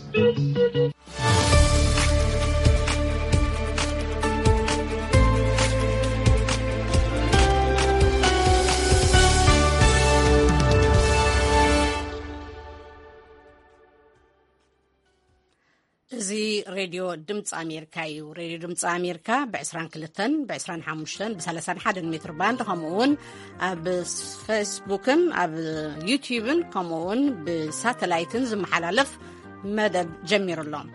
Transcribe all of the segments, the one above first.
زي راديو دمص أمريكا راديو دمص أمريكا ب22 ب25 ب31 متر باند كمون بفيسبوكن أب يوتيوبن كمون بساتلايتن زمحلالف مدب جمير اللهم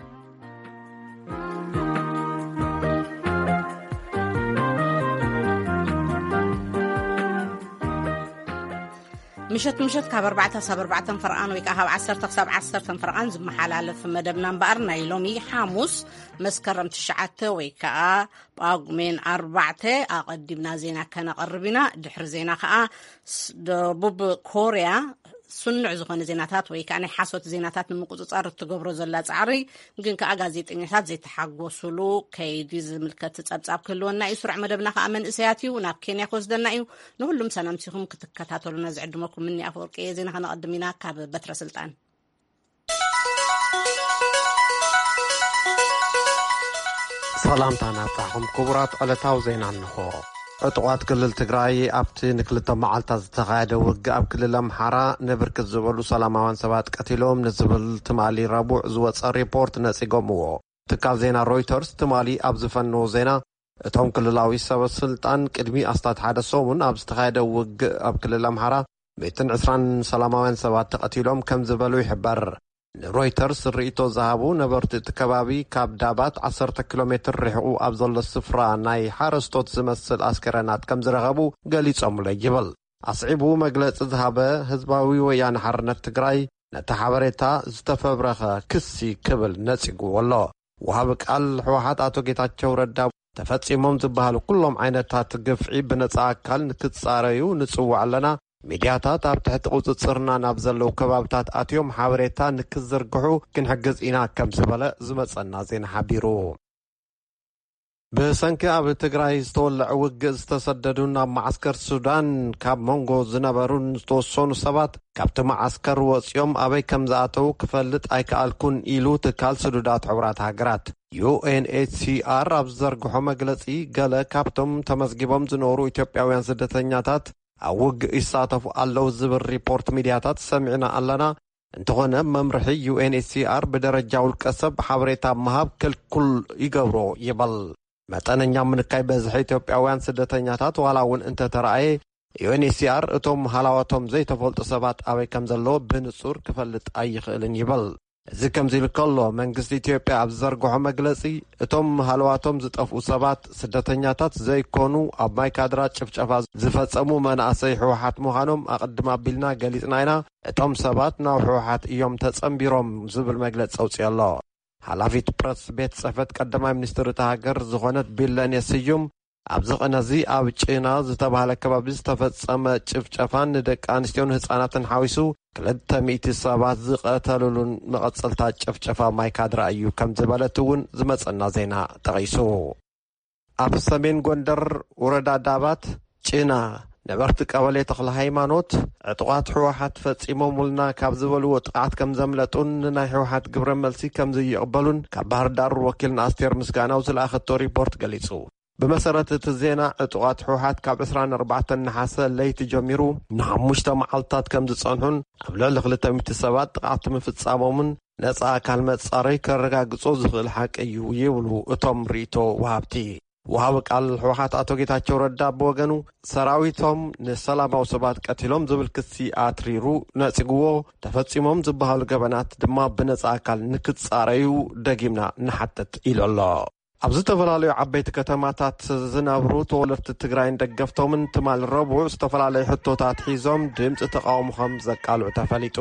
مشت كاب 4 سب 4 فرقان ويكاب 10 سب 10 فرقان زمحلالف مدبنا مبارنا يلومي حاموس مسكرم تشعته ويكا باغمين 4 اقدمنا زينا كنقربنا دحر زينا خا دبوب كوريا سنع زغن زيناتات ويكاني حاسوت زيناتات نمقصصار تغبرو زلا صعري ግን ከአ ጋዜጠኛታት ዘይተሓጎሱሉ ከይዲ ዝምልከት ጸብጻብ ክልወና ይስሩዕ መደብና ከአመን እስያትዩ ናብ ኬንያ ኮስደና እዩ ንሁሉም ሰላም ሲኹም ክትከታተሉና ዝዕድመኩም ምን ያፈርቀ ዜና ከነቀድሚና ካብ በትረ ስልጣን ሰላምታና ጣኹም ክቡራት ዕለታዊ ዜና እንሆ ዕጡቋት ክልል ትግራይ ኣብቲ ንክልተ መዓልታት ዝተኻየደ ውግእ ኣብ ክልል ኣምሓራ ንብርክት ዝበሉ ሰላማውያን ሰባት ቀቲሎም ንዝብል ትማሊ ረቡዕ ዝወፀ ሪፖርት ነፂጎምዎ ትካል ዜና ሮይተርስ ትማሊ ኣብ ዝፈነዎ ዜና እቶም ክልላዊ ሰበስልጣን ቅድሚ ኣስታት ሓደ ሰሙን ኣብ ዝተኻየደ ውግእ ኣብ ክልል ኣምሓራ 120 ሰላማውያን ሰባት ተቐቲሎም ከም ዝበሉ ይሕበር ሮይተርስ ርኢቶ ዝሃቡ ነበርቲ እቲ ከባቢ ካብ ዳባት 10 ኪሎሜትር ርሕቁ ኣብ ዘሎ ስፍራ ናይ ሓረስቶት ዝመስል ኣስከረናት ከም ዝረኸቡ ገሊጾምሉ ይብል ኣስዒቡ መግለፂ ዝሃበ ህዝባዊ ወያነ ሓርነት ትግራይ ነቲ ሓበሬታ ዝተፈብረኸ ክሲ ክብል ነፂጉ ኣሎ ወሃቢ ቃል ሕወሓት ኣቶ ጌታቸው ረዳ ተፈጺሞም ዝበሃሉ ኩሎም ዓይነታት ግፍዒ ብነጻ ኣካል ንክጻረዩ ንጽዋዕ ኣለና ሚድያታት ኣብ ትሕቲ ቁፅጽርና ናብ ዘለው ከባብታት ኣትዮም ሓበሬታ ንክዝርግሑ ክንሕግዝ ኢና ከም ዝበለ ዝመጸና ዜና ሓቢሩ ብሰንኪ ኣብ ትግራይ ዝተወልዐ ውግእ ዝተሰደዱ ናብ ማዓስከር ሱዳን ካብ ሞንጎ ዝነበሩን ዝተወሰኑ ሰባት ካብቲ ማዓስከር ወፂኦም ኣበይ ከም ዝኣተው ክፈልጥ ኣይከኣልኩን ኢሉ ትካል ስዱዳት ሕቡራት ሃገራት UNHCR ኣብ ዘርግሖ መግለፂ ገለ ካብቶም ተመዝጊቦም ዝነበሩ ኢትዮጵያውያን ስደተኛታት ኣብ ውግእ ይሳተፉ ኣለው ዝብል ሪፖርት ሚድያታት ሰሚዕና ኣለና እንተኾነ መምርሒ UNHCR ብደረጃ ውልቀ ሰብ ሓበሬታ ምሃብ ክልኩል ይገብሮ ይብል መጠነኛ ምንካይ በዝሒ ኢትዮጵያውያን ስደተኛታት ዋላ እውን እንተተረኣየ UNHCR እቶም ሃላዋቶም ዘይተፈልጡ ሰባት ኣበይ ከም ዘለዎ ብንጹር ክፈልጥ ኣይኽእልን ይብል እዚ ከምዚ ኢሉ ከሎ መንግስቲ ኢትዮጵያ ኣብ ዘርግሖ መግለፂ እቶም ሃለዋቶም ዝጠፍኡ ሰባት ስደተኛታት ዘይኮኑ ኣብ ማይካድራ ጭፍጨፋ ዝፈጸሙ መናእሰይ ሕወሓት ምዃኖም ኣቐድማ ኣቢልና ገሊጽና ኢና እቶም ሰባት ናብ ሕወሓት እዮም ተጸምቢሮም ዝብል መግለፂ ኣውፅኡ ኣሎ ሓላፊት ፕረስ ቤት ጽሕፈት ቀዳማይ ሚኒስትር እታ ሃገር ዝኾነት ቢለኔ ስዩም ኣብዚ ቅነዚ ኣብ ጭና ዝተባሃለ ከባቢ ዝተፈጸመ ጭፍጨፋን ንደቂ ኣንስትዮን ህፃናትን ሓዊሱ 200 ሰባት ዝቐተሉሉን መቐጸልታት ጭፍጨፋ ማይካድራ እዩ ከም ዝበለት እውን ዝመጸና ዜና ጠቒሱ ኣብ ሰሜን ጎንደር ወረዳ ዳባት ጭና ነበርቲ ቀበሌ ተኽለ ሃይማኖት ዕጡቋት ሕወሓት ፈጺሞም ውልና ካብ ዝበልዎ ጥቃዓት ከም ዘምለጡን ናይ ሕወሓት ግብረ መልሲ ከም ዝይቕበሉን ካብ ባህር ዳር ወኪልና ኣስቴር ምስጋናው ዝለኣኸቶ ሪፖርት ገሊጹ بمسارات الزينة اتوقعت حوحات كاب 24 نحاسة ليت جميرو نحمشتا معلطات كم تصنحون قبل لغلتا متسابات قعدت من فتصامومن نسعى كلمة صاري كرقا قصوز الحق ايو يولو اتوم ريتو وهابتي وهابك على الحوحات اتوقيتا چوردا بوغنو سراويتهم نسالة موصبات قتلهم زبل كسي آتريرو نسيقوو تفتسيمهم زبهال قبنات دما بنسعى كال نكت صاريو دقيمنا نحتت إلى الله ኣብዚ ተፈላለዩ ዓበይቲ ከተማታት ዝነብሩ ተወለፍቲ ትግራይን ደገፍቶምን ትማል ረቡዕ ዝተፈላለዩ ሕቶታት ሒዞም ድምፂ ተቃውሞኦም ዘቃልዑ ተፈሊጡ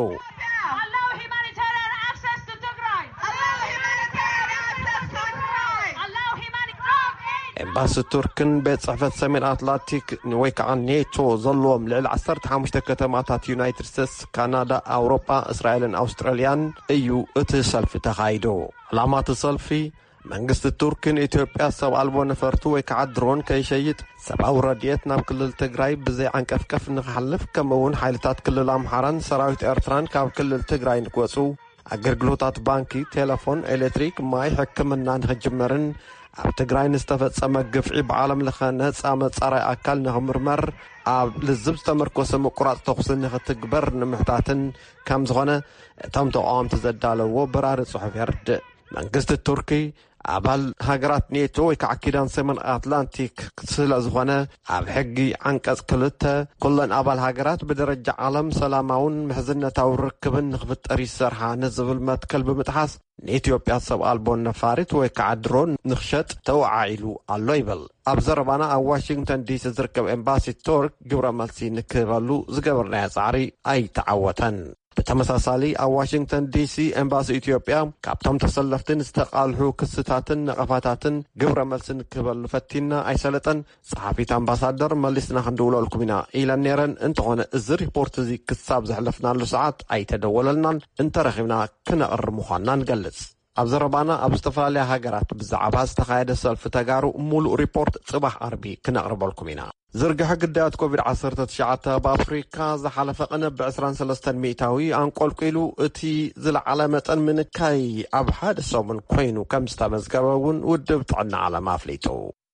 ኤምባሲ ቱርክን ቤት ጽሕፈት ሰሜን አትላንቲክ ወይ ከዓ ኔቶ ዘለዎም ልዕሊ 15 ከተማታት ዩናይትድ ስቴትስ ካናዳ ኣውሮፓ እስራኤልን ኣውስትራልያን እዩ እቲ ሰልፊ ተኻይዱ ዓላማት ሰልፊ መንግስት ቱርክን ኢትዮጵያ ሰብ አልቦ ነፈርቱ ወይ ከዓ ድሮን ከይሸይጥ ሰብአዊ ረድኤት ናብ ክልል ትግራይ ብዘይ አንቀፍቀፍ ንኽሓልፍ ከምውን ሓይልታት ክልል ኣምሓራን ሰራዊት ኤርትራን ካብ ክልል ትግራይ ንክወፁ ኣገልግሎታት ባንኪ ቴሌፎን ኤሌክትሪክ ማይ ሕክምናን ክጅመርን ኣብ ትግራይ ንዝተፈጸመ ግፍዒ ብዓለም ለኸ ነፃ መጻረይ ኣካል ንኽምርመር ኣብ ልዝብ ዝተመርኮሰ ምቁራጽ ተኹሲ ንኽትግበር ንምሕታትን ከም ዝኾነ እቶም ተቃወምቲ ዘዳለዎ በራሪ ጽሑፍ የርድእ። መንግስቲ ቱርኪ ኣባል ሃገራት ኔቶ ወይ ከዓ ኪዳን ሰሜን ኣትላንቲክ ስለ ዝኾነ ኣብ ሕጊ ዓንቀጽ 2 ኩለን ኣባል ሃገራት ብደረጃ ዓለም ሰላማውን ምሕዝነታዊ ርክብን ንኽፍጠር ይሰርሓ ንዝብል መትከል ብምጥሓስ ንኢትዮጵያ ሰብ ኣልቦ ነፋሪት ወይ ከዓ ድሮን ንኽሸጥ ተወዓኢሉ ኣሎ ይብል። ኣብ ዘረባና ኣብ ዋሽንግተን ዲሲ ዝርከብ ኤምባሲ ቱርክ ግብረ መልሲ ንክህበሉ ዝገበርናዮ ጻዕሪ ኣይተዓወተን። ብተመሳሳሊ ኣብ ዋሽንግተን ዲሲ ኤምባሲ ኢትዮጵያ ካብቶም ተሰለፍትን ዝተቃልሑ ክስታትን ነቐፋታትን ግብረ መልሲ ንክህበሉ ፈቲና ኣይሰለጠን ጸሓፊት ኣምባሳደር መሊስና ክንድውለልኩም ኢና ኢለን ነረን። እንተኾነ እዚ ሪፖርት እዚ ክሳብ ዘሕለፍናሉ ሰዓት ኣይተደወለልናን እንተረኺብና ክነቕሪ ምዃንና ንገልጽ። ኣብ ዘረባና ኣብ ዝተፈላለዩ ሃገራት ብዛዕባ ዝተኻየደ ሰልፊ ተጋሩ ሙሉእ ሪፖርት ጽባሕ ዓርቢ ክነቕርበልኩም ኢና። ዝርግሐ ግዳያት ኮቪድ-19 በአፍሪካ ዝሓለፈ ቅንብ ብ23 ሚእታዊ አንቆልቂሉ እቲ ዝለዓለ መጠን ምንካይ ኣብ ሓደ ሰሙን ኮይኑ ከም ዝተመዝገበ እውን ውድብ ጥዕና ዓለም ኣፍሊጡ።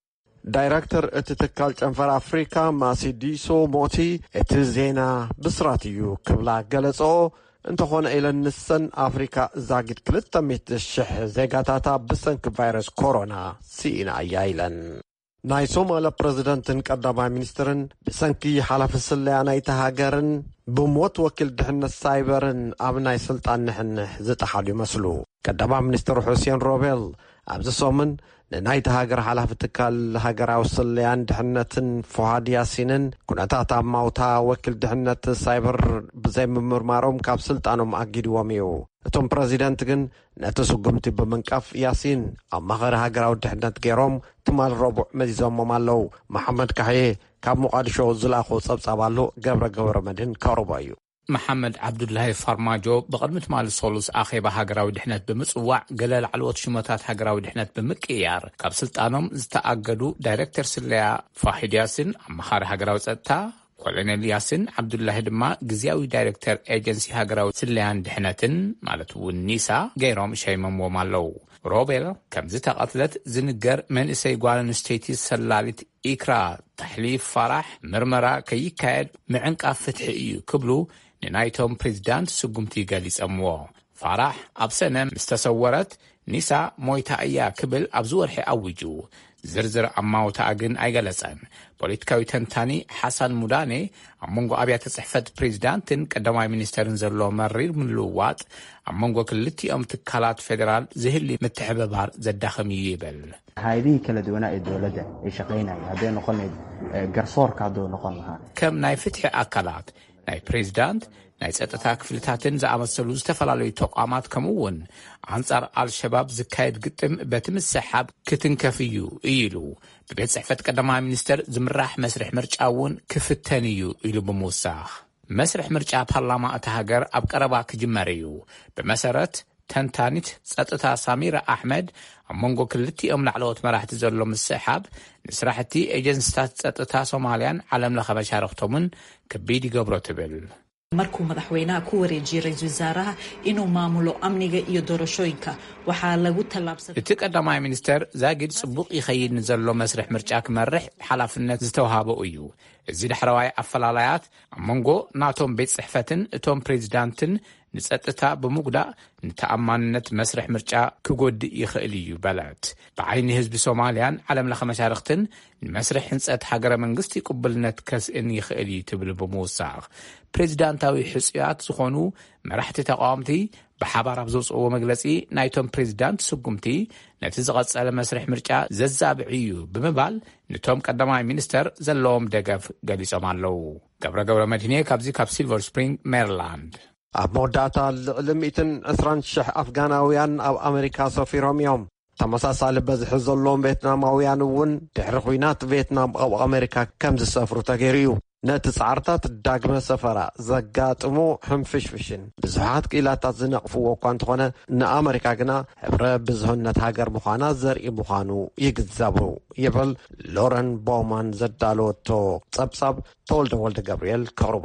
ዳይሬክተር እቲ ትካል ጨንፈር ኣፍሪካ ማሲዲሶ ሞቲ እቲ ዜና ብስራት እዩ ክብላ ገለጾ። እንተኾነ ኢለን ንሰን ኣፍሪካ ዛጊድ 200,000 ዜጋታታ ብሰንኪ ቫይረስ ኮሮና ሲኢና እያ ኢለን። ናይ ሶማሊያ ፕሬዚደንትን ቀዳማይ ሚኒስትርን ብሰንኪ ሓላፊ ስለያ ናይቲ ሃገርን ብሞት ወኪል ድሕነት ሳይበርን ኣብ ናይ ስልጣን ንሕንሕ ዝጠሓሉ ይመስሉ። ቀዳማይ ሚኒስትር ሁሴን ሮቤል ኣብዚ ሰሙን ንናይቲ ሃገር ሓላፊ ትካል ሃገራዊ ስለያን ድሕነትን ፉሃድ ያሲንን ኩነታት ኣብ ማውታ ወኪል ድሕነት ሳይበር ብዘይ ምምርማሮም ካብ ስልጣኖም ኣጊድዎም እዩ። እቶም ፕሬዚደንት ግን ነቲ ስጉምቲ ብምንቃፍ ያሲን ኣብ ማኸሪ ሃገራዊ ድሕነት ገይሮም ትማል ረቡዕ መዚዞሞም ኣለው። መሐመድ ካሕዬ ካብ ሞቃዲሾ ዝላኹ ጸብጻባሉ ገብረ መድህን ከቕርቦ እዩ። محمد عبد الله فرماجو بقدمت مال الصولوس أخيبا هاجراوي دحنات بمصوع قلال علوات شماتات هاجراوي دحنات بمكيار كاب سلطانهم استأجدوا دايركتور سليا فاحد ياسين مخار هاجراوي ستا كولونيل ياسين عبد الله دما جزياوي دايركتور ايجنسي هاجراوي سليان دحناتن مالتو النيسا غيرهم شيمم ومالو روبيل كم زتا قتلت زنجر من إسيقوان ستيتي سلالت إكرا تحليف فرح مرمرا كي كاد معنق فتح إيو كبلو ننايتهم بريزيدانت سقمتي قاليس أموه فرح أبسنة مستسورت نساء مويتا أيا كبل أبزور حي أوجو زرزر أماوتا أجن أيغالسان بوليتكاوي تنتاني حسن مداني أمونغو أبيات صحفة بريزيدانتن قدماء منسترن زرلو مرير من لوات أمونغو كلتي تكالات فيدرال زهلي متحببار زداخمي يبل هذه كلا دوناء الدولة أي شقينا هذين نقولنا قرصور كادو نقولها كم ناي فتح أكالات ناي بريزيدانت ناي سأتتاك فلتاتن زعمسلو زتفلالوي توقامات كمون عنصر الشباب زكايد قدم بتم السحاب كتنكفيو إيلو ببيت صحفة قدماء منستر زمراح مسرح مرجعون كفتانيو إيلو بموساخ مسرح مرجع بحلامة أتهاجر أبقربا كجماريو بمسارت تنتانيت سأتتا ساميرة أحمد أمونغو كلتي لعلوت مراح تزرلو السحاب نسرحتي إيجنستات سأتتا سوماليان علم لخبا شارختومن كبيدي قبرو تبل markuu madaxweynaha ku wareejiyay ra'iisul wasaaraha inuu maamulo amniga iyo doorashooyinka waxaa lagu talaabsaday تقدماء منستر زاجد صبوق يخيد نزلو مسرح مرجع كمرح حلافنت زتوهابو እዩ እዚ ድሕረዋይ ኣፈላላያት ኣመንጎ ናቶም ቤት ጽሕፈትን እቶም ፕሬዚዳንትን ንጸጥታ ብምጉዳእ ንተኣማንነት መስርሕ ምርጫ ክጎድእ ይኽእል እዩ በላት ብዓይኒ ህዝቢ ሶማልያን ዓለም ለኸ መሻርክትን ንመስርሕ ህንጸት ሃገረ መንግስቲ ቅቡልነት ከስእን ይኽእል እዩ ትብል ብምውሳኽ ፕሬዚዳንታዊ ሕጽያት ዝኾኑ መራሕቲ ተቃዋምቲ بحبار أبزوز أو مجلسي نايتون بريزيدانت سقمتي نتزغط على مسرح مرجع ززابعيو بمبال نتوم قدماء مينستر زلوم دقف قديس أمالو قبرة مدينة كابزي كاب سيلفر سبرينغ ميرلاند ኣብ መወዳእታ ልዕሊ 120,000 ኣፍጋናውያን ኣብ ኣሜሪካ ሰፊሮም እዮም ተመሳሳሊ በዝሒ ዘለዎም ቪየትናማውያን እውን ድሕሪ ኩናት ቪየትናም ኣብ ኣሜሪካ ከም ዝሰፍሩ ተገይሩ እዩ ነቲ ጻዕርታት ዳግመ ሰፈራ ዘጋጥሙ ሕንፍሽፍሽን ብዙሓት ቂላታት ዝነቕፍዎ እኳ እንተኾነ ንኣሜሪካ ግና ሕብረ ብዙሕነት ሃገር ምዃና ዘርኢ ምዃኑ ይግዛቡ ይብል ሎረን ቦውማን ዘዳለወቶ ጸብጻብ ተወልደ ገብርኤል ከቕርቦ እዩ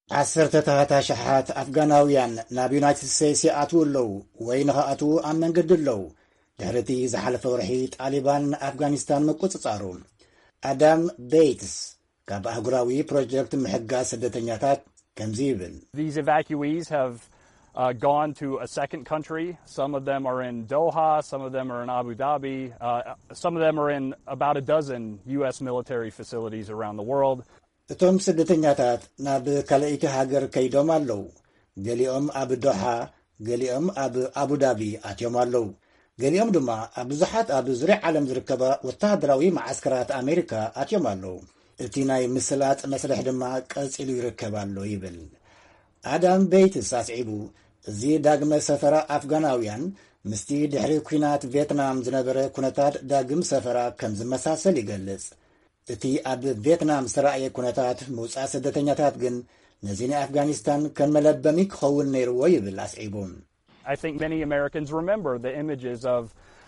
10 ተኸታሽሓት ኣፍጋናውያን ናብ ዩናይትድ ስቴትስ ይኣትዉ ኣለዉ ወይ ንኸኣትዉ ኣብ መንገዲ ኣለዉ ድሕርቲ ዝሓለፈ ወርሒ ጣሊባን ኣፍጋኒስታን ምቁፅጻሩ ኣዳም ቤትስ ካብ ኣህጉራዊ ፕሮጀክት ምሕጋዝ ስደተኛታት ከምዚ ይብል These evacuees have gone to a second country. Some of them are in Doha, some of them are in Abu Dhabi, some of them are in about a dozen US military facilities around the world. እቶም ስደተኛታት ናብ ካልአይቲ ሃገር ከይዶም ኣለዉ ገሊኦም ኣብ ዶሓ ገሊኦም ኣብ አቡዳቢ ኣትዮም ኣለዉ ገሊኦም ድማ ኣብ ብዙሓት ኣብ ዙርያ ዓለም ዝርከባ ወተሃደራዊ ማዓስከራት ኣሜሪካ ኣትዮም ኣለዉ እቲ ናይ ምስላጥ መስርሕ ድማ ቀፂሉ ይርከብ ኣሎ ይብል ኣዳም ቤትስ ኣስዒቡ እዚ ዳግመ ሰፈራ ኣፍጋናውያን ምስቲ ድሕሪ ኩናት ቪየትናም ዝነበረ ኩነታት ዳግም ሰፈራ ከም ዝመሳሰል ይገልጽ እቲ ኣብ ቪየትናም ዝተረኣየ ኩነታት ምውፃእ ስደተኛታት ግን ነዚ ናይ ኣፍጋኒስታን ከም መለበሚ ክኸውን ነይርዎ ይብል ኣስዒቡ I think many Americans remember the images of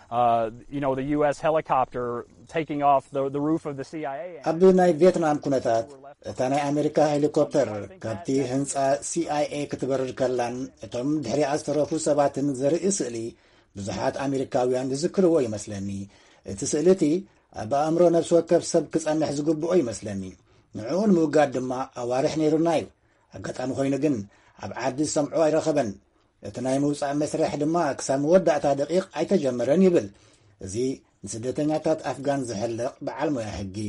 the US helicopter taking off the roof of the CIA. ኣብ ናይ ቪየትናም ኩነታት እታ ናይ ኣሜሪካ ሄሊኮፕተር ካብቲ ህንፃ CIA ክትበርር ከላን እቶም ድሕሪኣ ዝተረፉ ሰባትን ዘርኢ ስእሊ ብዙሓት ኣሜሪካውያን ዝዝክርዎ ይመስለኒ እቲ ስእሊ እቲ ኣብ ኣእምሮ ነፍሲ ወከፍ ሰብ ክጸንሕ ዝግብኦ ይመስለኒ ንዕኡ ንምውጋድ ድማ ኣዋርሕ ነይሩና እዩ ኣጋጣሚ ኮይኑ ግን ኣብ ዓዲ ሰምዖ ኣይረኸበን እቲ ናይ ምውፃእ መስርሕ ድማ ክሳብ መወዳእታ ደቂቕ ኣይተጀመረን ይብል እዚ ንስደተኛታት ኣፍጋን ዝሕልቕ በዓል ሞያ ሕጊ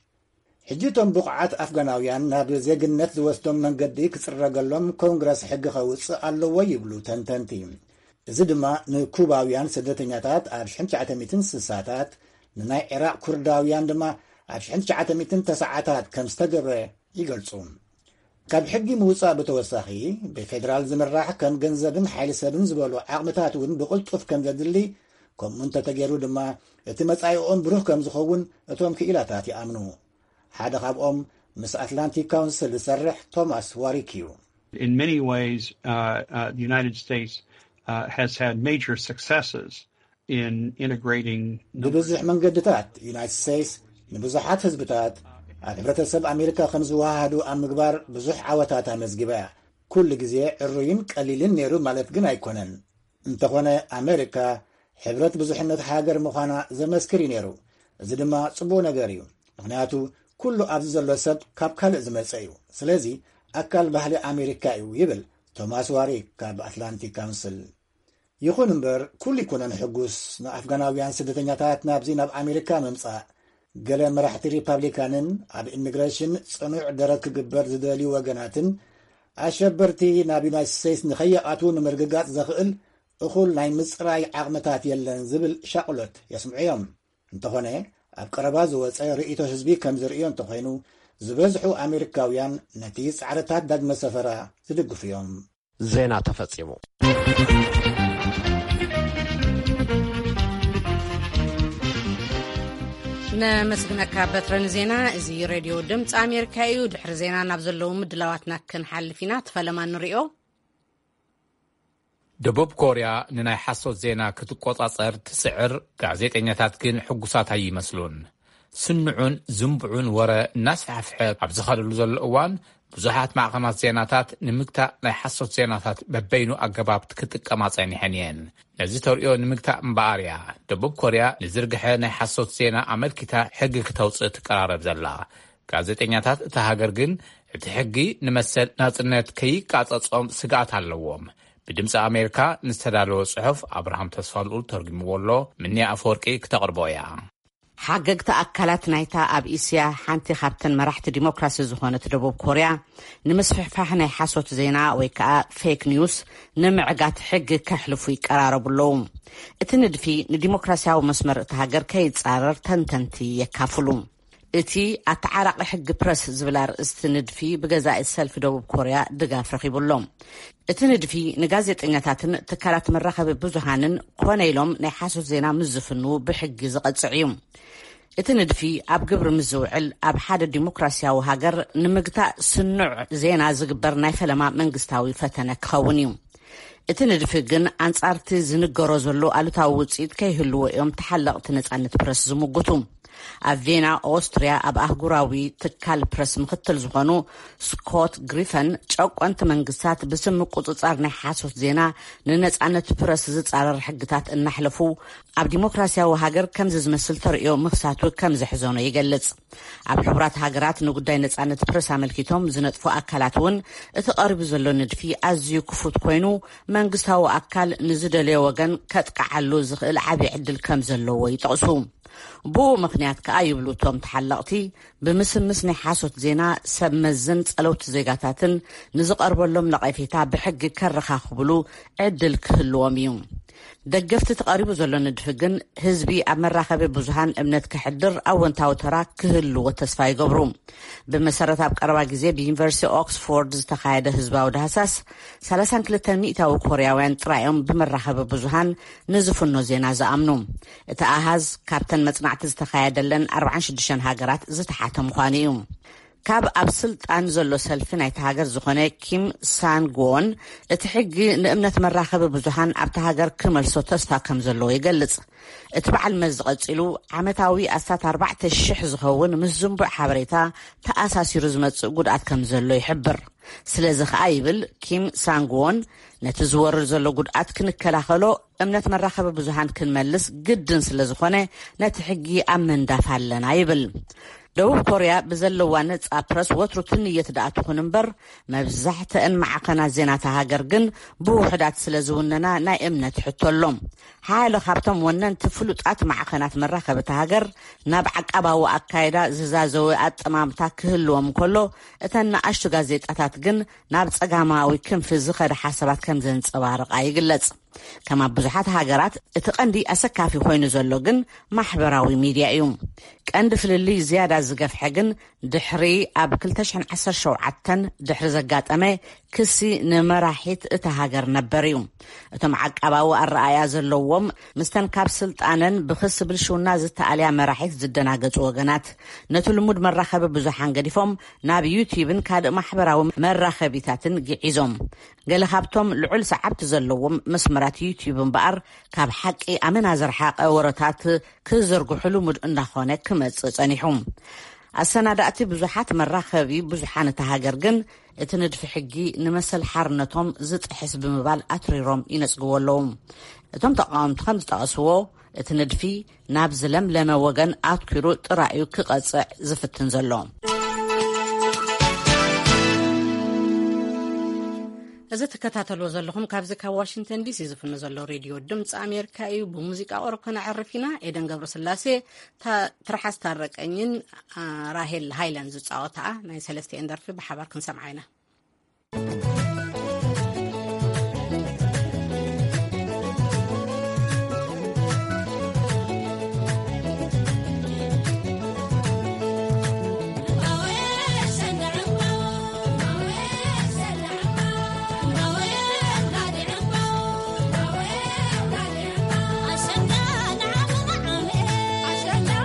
ሕጂ እቶም ብቑዓት ኣፍጋናውያን ናብ ዜግነት ዝወስዶም መንገዲ ክጽረገሎም ኮንግረስ ሕጊ ኸውፅእ ኣለዎ ይብሉ ተንተንቲ እዚ ድማ ንኩባውያን ስደተኛታት ኣብ 1960ታት ንናይ ኢራቅ ኩርዳውያን ድማ ኣብ 1990ታት ከም ዝተገብረ ይገልጹ ካብ ሕጊ ምውፃእ ብተወሳኺ ብፌደራል ዝምራሕ ከም ገንዘብን ሓይሊ ሰብን ዝበሉ ዓቕምታት እውን ብቕልጡፍ ከም ዘድሊ ከምኡ እንተተገይሩ ድማ እቲ መጻኢኦም ብሩህ ከም ዝኸውን እቶም ክኢላታት ይኣምኑ ሓደ ካብኦም ምስ ኣትላንቲክ ካውንስል ዝሰርሕ ቶማስ ዋሪክ እዩ In many ways, the United States has had major successes in integrating ብብዙሕ መንገድታት ዩናይትድ ስቴትስ ንብዙሓት ህዝብታት ኣብ ሕብረተሰብ ኣሜሪካ ከም ዝወሃዱ ኣብ ምግባር ብዙሕ ዓወታት ኣመዝጊባ ኩሉ ግዜ ዕሩይን ቀሊልን ነይሩ ማለት ግን ኣይኮነን እንተኾነ ኣሜሪካ ሕብረት ብዙሕነት ሃገር ምዃና ዘመስክር እዩ ነይሩ እዚ ድማ ጽቡቕ ነገር እዩ ምክንያቱ ኩሉ ኣብዚ ዘሎ ሰብ ካብ ካልእ ዝመፀ እዩ ስለዚ ኣካል ባህሊ ኣሜሪካ እዩ ይብል ቶማስ ዋሪክ ካብ ኣትላንቲክ ካውንስል ይኹን እምበር ኩሉ ይኩነን ሕጉስ ንኣፍጋናውያን ስደተኛታት ናብዚ ናብ ኣሜሪካ ምምፃእ ገለ መራሕቲ ሪፐብሊካንን ኣብ ኢሚግሬሽን ጽኑዕ ደረግ ክግበር ዝደልዩ ወገናትን ኣሸበርቲ ናብ ዩናይትድ ስቴትስ ንኸይኣትዉ ንምርግጋጽ ዘኽእል እኹል ናይ ምጽራይ ዓቕምታት የለን ዝብል ሻቕሎት የስምዑ እዮም እንተኾነ ኣብ ቀረባ ዝወፀ ርእይቶ ህዝቢ ከም ዝርእዮ እንተኾይኑ ዝበዝሑ ኣሜሪካውያን ነቲ ጻዕርታት ዳግመ ሰፈራ ዝድግፉ እዮም ዜና ተፈጺሙ ነመስግነካ በትረን ዜና እዚ ሬድዮ ድምፂ ኣሜሪካ እዩ ድሕሪ ዜና ናብ ዘለዉ ምድላዋትና ክንሓልፍ ኢና ተፈለማ ንሪኦ ደቡብ ኮርያ ንናይ ሓሶት ዜና ክትቆጻጸር ትስዕር ጋዜጠኛታት ግን ሕጉሳት ኣይመስሉን ስንዑን ዝምብዑን ወረ እናስፋሕፍሐ ኣብ ዝኸደሉ ዘሎ እዋን ብዙሓት ማዕኸናት ዜናታት ንምግታእ ናይ ሓሶት ዜናታት በበይኑ ኣገባብ ክጥቀማ ጸኒሐን እየን ነዚ ተሪኦ ንምግታእ እምበኣር እያ ደቡብ ኮርያ ንዝርግሐ ናይ ሓሶት ዜና ኣመልኪታ ሕጊ ክተውፅእ ትቀራረብ ዘላ ጋዜጠኛታት እታ ሃገር ግን እቲ ሕጊ ንመሰል ናጽነት ከይቃጸጾም ስጋኣት ኣለዎም ብድምፂ ኣሜሪካ ንዝተዳለወ ጽሑፍ ኣብርሃም ተስፋልኡ ተርጉምዎ ኣሎ ምንያ ኣፈወርቂ ክተቕርቦ እያ ሓገግቲ ኣካላት ናይታ ኣብ እስያ ሓንቲ ካብተን መራሕቲ ዲሞክራሲ ዝኾነት ደቡብ ኮርያ ንምስፍሕፋሕ ናይ ሓሶት ዜና ወይ ከዓ ፌክ ኒውስ ንምዕጋት ሕጊ ከሕልፉ ይቀራረቡ ኣለዉ እቲ ንድፊ ንዲሞክራሲያዊ መስመር እቲ ሃገር ከይጻረር ተንተንቲ የካፍሉ እቲ ኣተዓራቂ ሕጊ ፕረስ ዝብል ኣርእስቲ ንድፊ ብገዛኢ ሰልፊ ደቡብ ኮርያ ድጋፍ ረኺቡሎም እቲ ንድፊ ንጋዜጠኛታትን ትካላት መራኸቢ ብዙሃንን ኮነ ኢሎም ናይ ሓሶት ዜና ምዝፍኑ ብሕጊ ዝቐጽዕ እዩ እቲ ንድፊ ኣብ ግብሪ ምዝውዕል ኣብ ሓደ ዲሞክራሲያዊ ሃገር ንምግታእ ስኑዕ ዜና ዝግበር ናይ ፈለማ መንግስታዊ ፈተነ ክኸውን እዩ እቲ ንድፊ ግን አንጻርቲ ዝንገሮ ዘሎ አሉታዊ ውጽኢት ከይህልዎ እዮም ተሓለቕቲ ነጻነት ፕረስ ዝምጉቱ። ኣብ ቬና ኦስትሪያ ኣብ ኣህጉራዊ ትካል ፕረስ ምክትል ዝኾኑ ስኮት ግሪፈን ጨቆንቲ መንግስታት ብስም ቁፅጻር ናይ ሓሶት ዜና ንነጻነት ፕረስ ዝጻረር ሕግታት እናሕለፉ ኣብ ዲሞክራሲያዊ ሃገር ከም ዝመስል ተርእዮ ምኽሳቱ ከም ዝሕዘኖ ይገልጽ። ኣብ ሕቡራት ሃገራት ንጉዳይ ነጻነት ፕረስ አመልኪቶም ዝነጥፉ አካላት እውን እቲ ቀሪቡ ዘሎ ንድፊ ኣዝዩ ክፉት ኮይኑ መንግስታዊ አካል ንዝደለየ ወገን ከጥቃዓሉ ዝኽእል ዓብይ ዕድል ከም ዘለዎ ይጠቕሱ። ብኡ ምክንያት ከዓ ይብሉ እቶም ተሓለቕቲ ብምስምስ ናይ ሓሶት ዜና ሰብ መዝን ጸለውቲ ዜጋታትን ንዝቐርበሎም ነቐፌታ ብሕጊ ከረኻኽብሉ ዕድል ክህልዎም እዩ። ደገፍቲ ተቐሪቡ ዘሎ ንድፊ ግን ህዝቢ ኣብ መራኸቢ ብዙሃን እምነት ክሕድር ኣወንታዊ ተራ ክህልዎ ተስፋ ይገብሩ። ብመሰረት ኣብ ቀረባ ግዜ ብዩኒቨርሲቲ ኦክስፎርድ ዝተኻየደ ህዝባዊ ዳህሳስ 32 ሚእታዊ ኮርያውያን ጥራዮም ብመራኸቢ ብዙሃን ንዝፍኖ ዜና ዝኣምኑ። እቲ ኣሃዝ ካብተን መጽናዕቲ ዝተኻየደለን 46 ሃገራት ዝተሓተ ምዃኑ እዩ። ካብ ኣብ ስልጣን ዘሎ ሰልፊ ናይቲ ሃገር ዝኾነ ኪም ሳንግዎን እቲ ሕጊ ንእምነት መራኸቢ ብዙሃን ኣብቲ ሃገር ክመልሶ ተስፋ ከም ዘለዎ ይገልጽ። እቲ በዓል መዚ ቀፂሉ ዓመታዊ 14,000 ዝኸውን ምስ ዝንቡዕ ሓበሬታ ተኣሳሲሩ ዝመጽእ ጉድኣት ከም ዘሎ ይሕብር። ስለዚ ከዓ ይብል ኪም ሳንግዎን ነቲ ዝወርድ ዘሎ ጉድኣት ክንከላኸሎ እምነት መራኸቢ ብዙሃን ክንመልስ ግድን ስለ ዝኾነ ነቲ ሕጊ ኣብ መንዳፍ ኣለና ይብል። ደቡብ ኮርያ ብዘለዋ ነጻ ፕረስ ወትሩ ትንየት ደኣ ትኹን እምበር መብዛሕትአን ማዕኸናት ዜናታ ሃገር ግን ብውሕዳት ስለ ዝውነና ናይ እምነት ሕቶሎም። ሓያሎ ካብቶም ወነንቲ ፍሉጣት ማዕኸናት መራኸብቲ ሃገር ናብ ዓቀባዊ ኣካይዳ ዝዛዘወ ኣጠማምታ ክህልዎም ከሎ እተን ንኣሽቱ ጋዜጣታት ግን ናብ ጸጋማዊ ክንፊ ዝኸደ ሓሳባት ከም ዘንጸባርቓ ይግለጽ። ከም ኣብ ብዙሓት ሃገራት እቲ ቀንዲ ኣሰካፊ ኮይኑ ዘሎ ግን ማሕበራዊ ሚድያ እዩ። ቀንዲ ፍልልይ ዝያዳ ዝገፍሐ ግን ድሕሪ ኣብ 2017 ድሕሪ ዘጋጠመ ክሲ ንመራሒት እቲ ሃገር ነበር እዩ። እቶም ዓቀባዊ ኣረኣያ ዘለዎም ምስተን ካብ ስልጣነን ብክስ ብልሽውና ዝተኣልያ መራሒት ዝደናገጹ ወገናት ነቲ ልሙድ መራኸቢ ብዙሓን ገዲፎም ናብ ዩቲዩብን ካልእ ማሕበራዊ መራኸቢታትን ግዒዞም። ገለ ካብቶም ልዑል ሰዓብቲ ዘለዎም መስመራት ዩቲዩብ እምበኣር ካብ ሓቂ ኣመና ዝረሓቐ ወረታት ክዝርግሑ ልሙድ እንዳኾነ ክመጽእ ጸኒሑ። ኣሰናዳእቲ ብዙሓት መራኸቢ ብዙሓን እቲ ሃገር ግን እቲ ንድፊ ሕጊ ንመሰል ሓርነቶም ዝጥሕስ ብምባል ኣትሪሮም ይነጽግዎ ኣለዉ። እቶም ተቃወምቲ ከም ዝጠቐስዎ እቲ ንድፊ ናብ ዝለምለመ ወገን ኣትኪሩ ጥራዩ ክቐጽዕ ዝፍትን ዘሎ። እዚ ተከታተልዎ ዘለኹም ካብዚ ካብ ዋሽንግተን ዲሲ ዝፍኖ ዘሎ ሬድዮ ድምፂ ኣሜሪካ እዩ። ብሙዚቃ ቆረብ ክነዕርፍ ኢና። ኤደን ገብረስላሴ ትርሓስ ታረቀኝን ራሄል ሃይላንድ ዝፃወታ ናይ ሰለስቲአን ደርፊ ብሓባር ክንሰምዓ ኢና።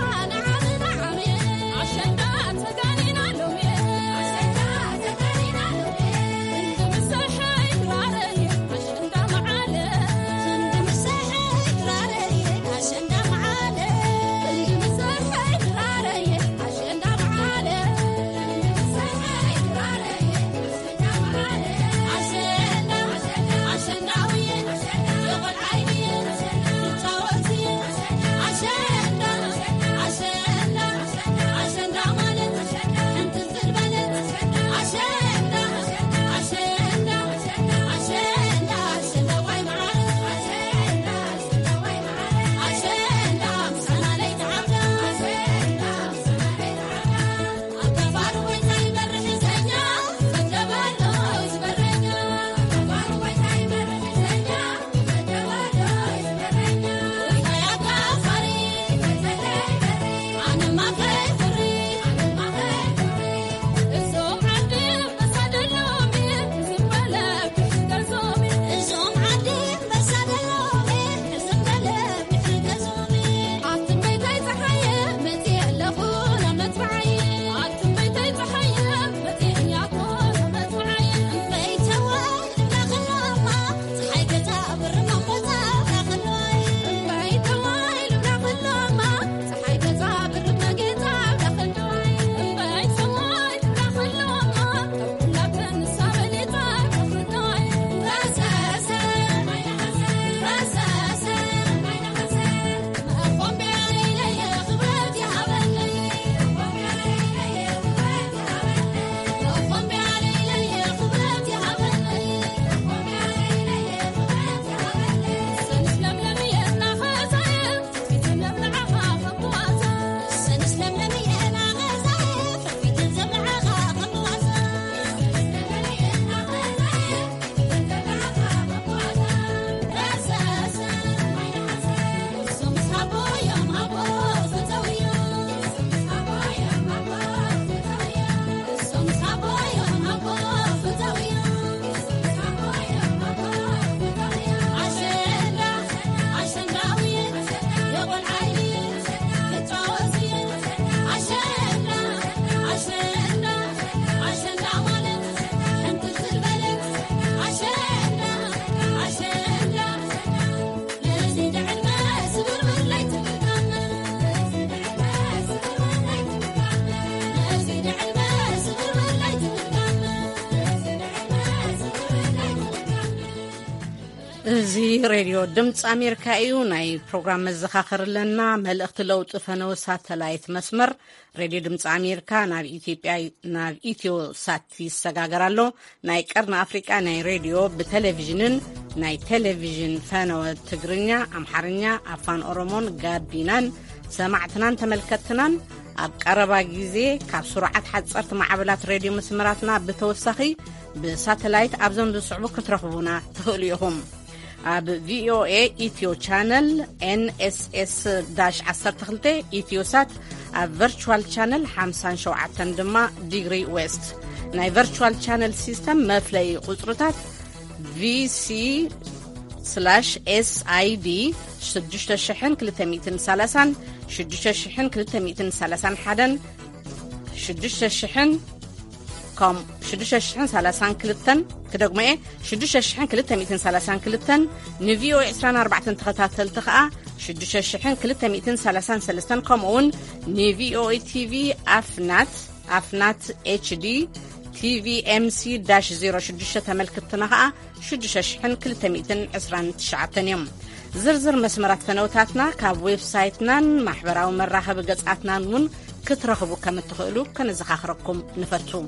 عشان زي راديو دمت أمريكا ناي برنامج مزخاخر لنا ملأخت لوط فنو ساتلايت مسمر راديو دمت أمريكا ناف إيتيو ساتي سجاجرالو ناي كرنا أفريقيا ناي راديو بتلفزيون ناي تلفزيون فنو تجرنيا أمحرنيا أفان أورمون قادينان سمعتنا تملكتنا أبقربا جيزي كسرعة حدثت معبلات راديو مسمراتنا بتوسخي بساتلايت أبزم بصعوبة كترخبونا تخليهم أب VOA إيتيو channel NSS-10 إيتيو سات أب virtual channel 57 دما degree west ناي virtual channel system مفلي قطرتات VC/SID 6,230 6,231 6,232 كدغمه 6,232 نفيو 24 تخاتل تخا 6,233 كمون نفيو تي في افنات HD TVMC-06 تملكتنا 6,229 يوم زرزر مسمرات فنوتاتنا كاب ويب سايتنا محبراو مراخب قصاتنا نون كترخبو كم تخلو كنزخاخركم نفتو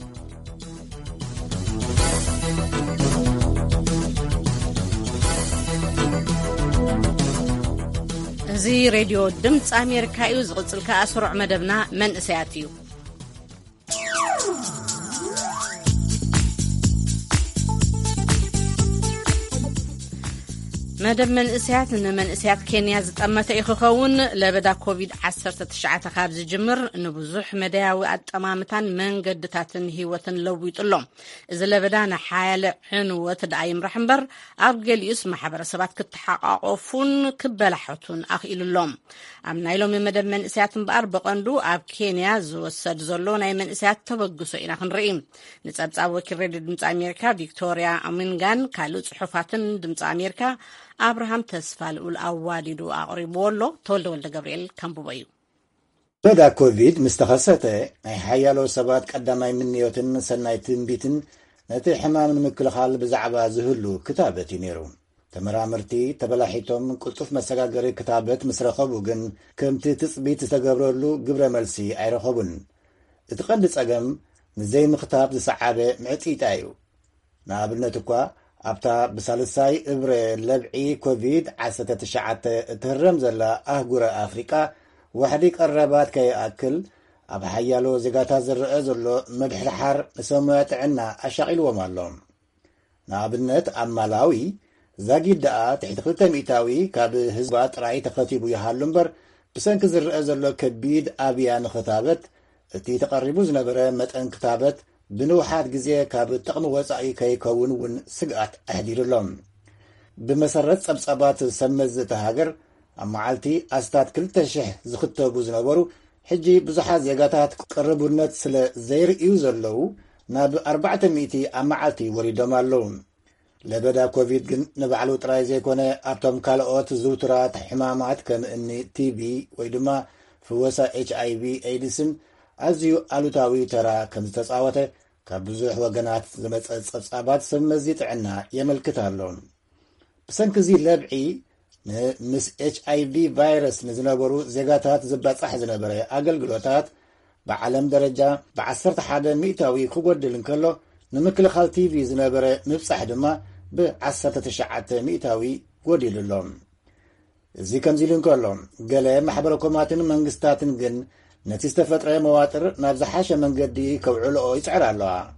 زي راديو دمت أمريكا يوزغلك أسرع مدبنا من إسياتيو مدب من إسيات كينيا زتأمت إخوون لبدا كوفيد-19 خابز جمر نبزح مداوي أتمامتان من قدتاتن هيوتن لويت اللهم إذا لبدا نحال حنوة دعيم رحمبر أبقل يسمح برسبات كتحقاقفون كبالحوتون أخيل اللهم أمنا إلو من مدب من إسيات بأربق أندو أب كينيا زوسد زولونا من إسيات تبقسو إنا خنرئيم نتابع وكي ريدي دمت أمريكا فيكتوريا أمينغان كالو صحفاتن دمت أمريكا أبراهام تسفال والأواديدو أقربولو تولد ولد جبريل كامبوبايو بدا كوفيد مستخصته أي حيالو سبات قدامي من نيوتن سنايتن بيتن نتي حمام مكلخال بزعبا زهلو كتابتي نيرو تمرامرتي تبلاحيتم قطف مساقاري كتابت مسرخبو جن كمتي تثبيت تقبرلو قبر ملسي أي رخبون اتقدس أقم نزي مختاب زسعابة معتيت أيو نابلنتكوا أبتا بسالساي إبري لبعي كوفيد-19 تهرم زلا أهجور أفريقيا وحديك الربات كي أكل أب حيالو زيغاتا زرقه زلو مدح الحر سموات عنا أشاقل ومالهم نابلنت أمالاوي زاقي الدقاء تحت خلطة مئتاوي كاب هزبات رأي تخطيبو يحالنبر بسنك زرقه زلو كبيد أبيان خطابت تي تقربو زنبرا متأن كتابت بنوحات جزية كاب تقن وصعي كي كون ون سقعت أهدير لهم بمسرت صبصبات سمز تهاجر أما عالتي أستاد كل تشح زخطة بوزنبرو حجي بزحات زيقاتات قربو النت سل زير يوزر له ناب 400 أما عالتي وريدوما اللون لبدا كوفيد جن نبعلو ترايزي كونه أبتم كالوات زوترات حمامات كم إني TB ويدما فوسا HIV أيدسن أزيو ألوتاوي ترى كم تتصاوته كبزوح وقنات زمت أصابات سمزيت عنا يملكتالون بسنكزي لبعي مس HIV فيروس نزنبرو زيغاتات زبات صح زنبري أقل بعالم درجة بعصرت حدا مئتاوي كودلن كله نمكل خال TV زنبري مبصح دما بعصرت تشعات مئتاوي وديل لهم زي كمزيلن كلهم قال محبركماتن منقستاتن جن نتستفتر مواتر نابزحاش من قدي كوعلو يسعر الله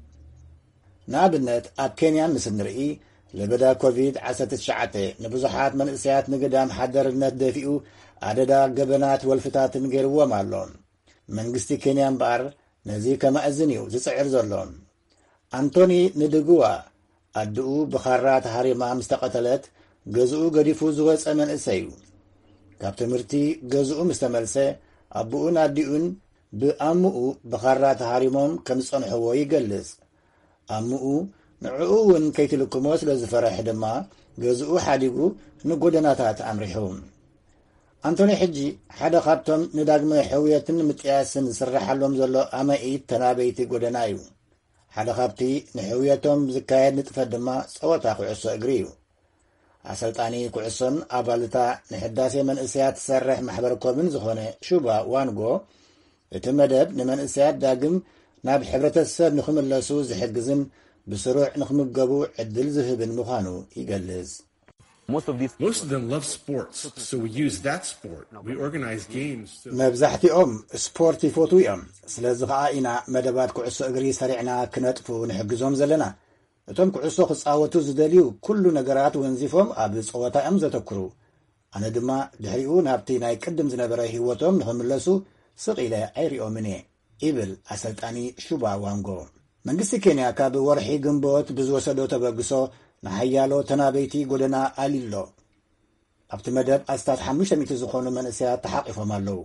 نابنت أب كينيا مسنرئي لبدا كوفيد-19 نبزحات من إسيات نقدام حدر الندفئو عددا قبنات والفتات نقيروا مالون من قستي كينيا بار نزي كما أزنيو زسعر زلون أنتوني ندقوا أدقوا بخارات هاريما مستقتلت قزقوا قديفو زوز أمن إسيو كابتمرتي قزقوا مستملسي أبوون أديون بأمؤو بخارات هاريموم كمصنحو يقلس أمؤو نعوون كيتلكموس لزفرح دما قزقوا حادقوا نقودناتات أمريحوم أنتوني حجي حدا خابتم نداقم حوية متياسن سرح لهم زلو أما إيد تنابيتي قودنايو حدا خابتي نحويتهم زكاية نتفدما صوتا خعصو أقريو ኣሰልጣኒ ኩዕሶን ኣባልታ ንሕዳሴ መንእስያት ሰርሕ ማሕበር ኮምን ዝኾነ ሹባ ዋንጎ እቲ መደብ ንመንእስያት ዳግም ናብ ሕብረተሰብ ንኽምለሱ ዝሕግዝን ብስሩዕ ንኽምገቡ ዕድል ዝህብን ምዃኑ ይገልጽ። Most of them love sports, so we use that sport. We organize games. መብዛሕቲኦም ስፖርት ይፈትዉ እዮም። ስለዚ ከዓ ኢና መደባት ኩዕሶ እግሪ ሰሪዕና ክነጥፉ ንሕግዞም ዘለና። እቶም ኩዕሶ ክጻወቱ ዝደልዩ ኩሉ ነገራት ወንዚፎም ኣብ ጸወታ እዮም ዘተክሩ። ኣነ ድማ ድሕሪኡ ናብቲ ናይ ቅድም ዝነበረ ህይወቶም ንኽምለሱ ስቕኢለ ኣይሪኦምን እየ ይብል ኣሰልጣኒ ሹባ ዋንጎ። መንግስቲ ኬንያ ካብ ወርሒ ግንቦት ብዝወሰዶ ተበግሶ ንሓያሎ ተናበይቲ ጎደና ኣሊሎ ኣብቲ መደብ ኣስታት 500 ዝኾኑ መንእስያት ተሓቂፎም ኣለዉ።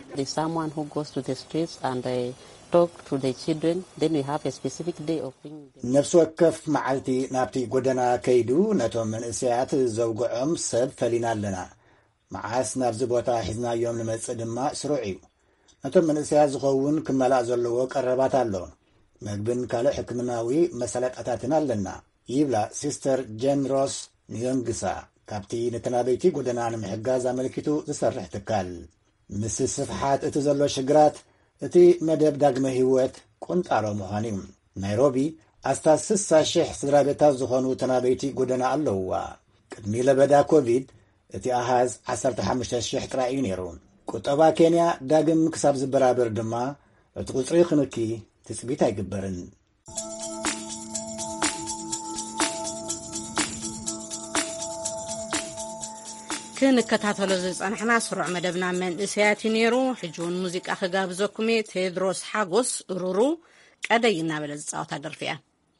ነፍሲ ወከፍ መዓልቲ ናብቲ ጎደና ከይዱ ነቶም መንእስያት ዘውግዖም ሰብ ፈሊና ኣለና። መዓስ ናብዚ ቦታ ሒዝናዮም ንመጽእ ድማ ስሩዕ እዩ። ነቶም መንእስያት ዝኸውን ክመላእ ዘለዎ ቀረባት ኣሎ። መግብን ካልእ ሕክምናዊ መሰለጣታትን ኣለና ይብላ ሲስተር ጄን ሮስ ንዮንግሳ ካብቲ ነተናበይቲ ጎደና ንምሕጋዝ ኣመልኪቱ ዝሰርሕ ትካል። ምስ ስፍሓት እቲ ዘሎ ሽግራት እቲ መደብ ዳግመ ህይወት ቁንጣሮ ምዃኑ እዩ። ናይሮቢ ኣስታት 60,000 ስድራ ቤታት ዝኾኑ ተናበይቲ ጎደና ኣለውዋ። ቅድሚ ለበዳ ኮቪድ እቲ ኣሃዝ 15,000 ጥራይ እዩ ነይሩ። ቁጠባ ኬንያ ዳግም ክሳብ ዝበራብር ድማ እቲ ቁፅሪ ክንኪ ትጽቢት ኣይግበርን። ክንከታተሎ ዝጸንሕና ስሩዕ መደብና መንእስያት ነይሩ። ሕጂ እውን ሙዚቃ ክጋብዘኩም እየ። ቴድሮስ ሓጎስ ሩሩ ቀደይ እናበለ ዝጻወታ ደርፊ እያ።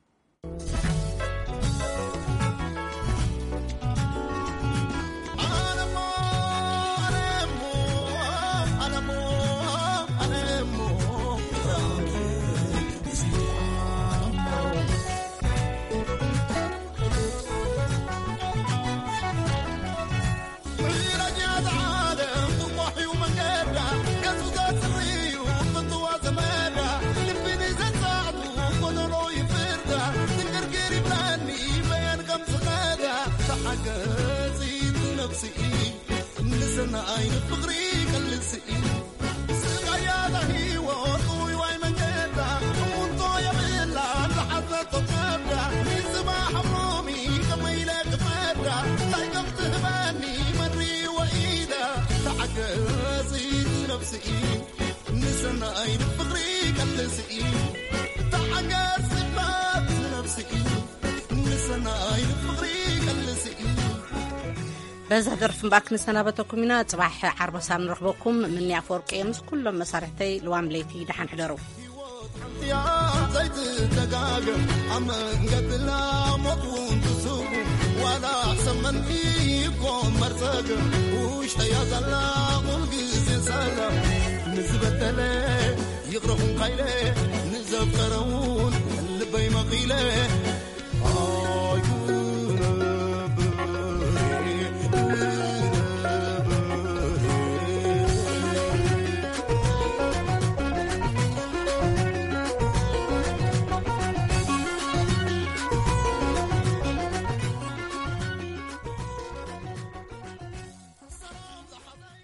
عين فقري كالسئي سقيا هي وطوي وين من جدا وطوي بلا لحظة تقبل من سماح حرامي كما يلاك فدا تايقفت هباني مري وإيدا تعجزي نفسي نسنا عين فقري كالسئي تعجزي نفسي نسنا عين فقري كالسئي بزا درف مباكن سنابتكم منا صباح عربسا نرخبكم من يعفورك يمس كل مسارحتي لوام ليتي دحان حدرو يا زيت دقاق عمن قبلا مطون تسوق ولا سمن فيكم مرتق وش يا زلا قلقز سلا نزبت له يغرقون قيله نزب قرون اللي بي مقيله